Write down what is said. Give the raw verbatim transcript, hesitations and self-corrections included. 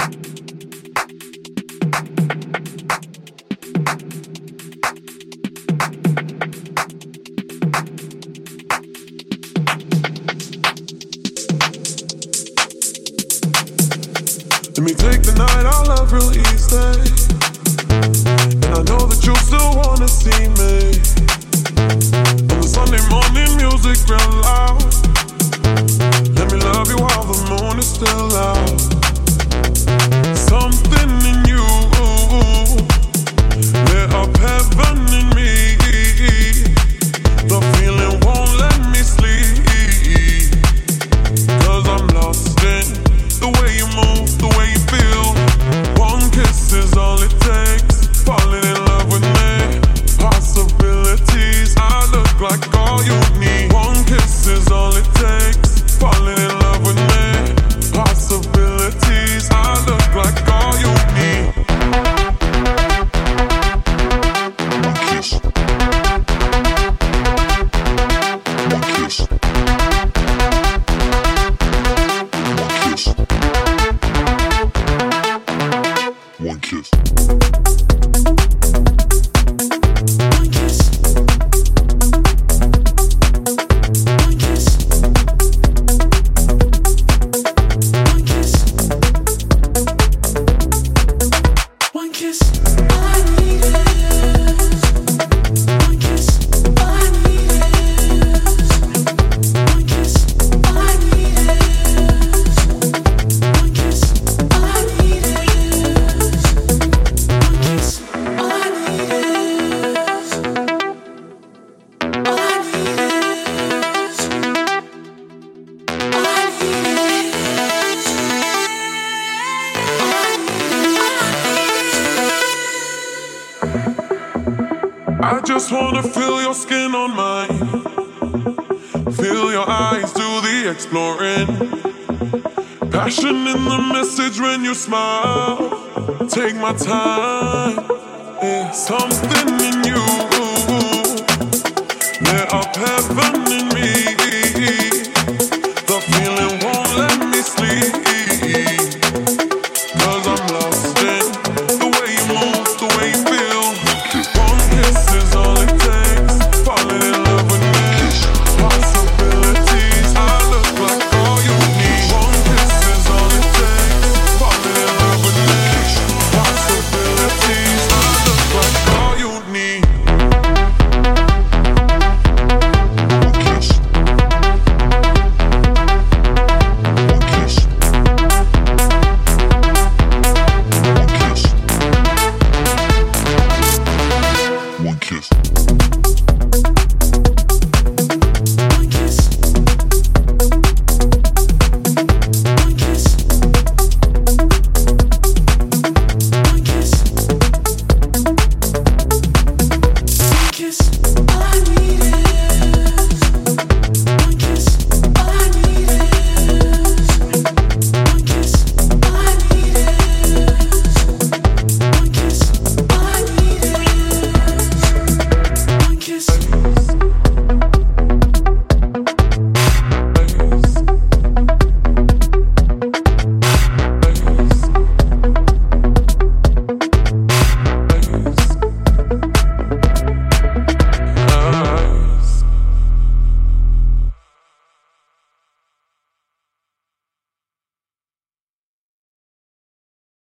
Let me take the night, I'll love real easy. And I know that you still wanna see me. On the Sunday morning music real loud. Let me love you while the moon is still out. Something in you lit up heaven in me. The feeling won't let me sleep, 'cause I'm lost in the way you move, the way you feel. One kiss is all it takes. Falling in love with me. Possibilities, I look like all you need. One kiss is all it takes. Falling in love with me. Possibilities, I look like all you need. One kiss. One kiss. One kiss. I just wanna feel your skin on mine. Feel your eyes do the exploring. Passion in the message when you smile. Take my time. Yeah. Something in you lit up heaven